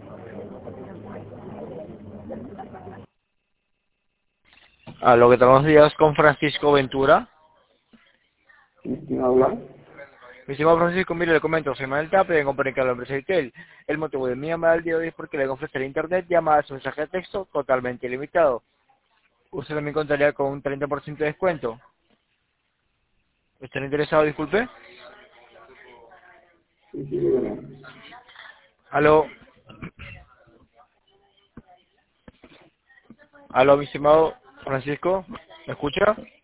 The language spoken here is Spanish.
A lo que tenemos días con Francisco Ventura. ¿Quién habla? Mi estimado Francisco, mire, le comento, soy Manuel Tape, de compañía de la empresa Itel. El motivo de mi llamada el día de hoy es porque le ofreceré internet, llamadas y mensaje de texto totalmente ilimitado. Usted también contaría con un 30% de descuento. ¿Está interesado, disculpe? Sí, sí, dígame. Aló, aló, mi estimado Francisco, ¿me escucha?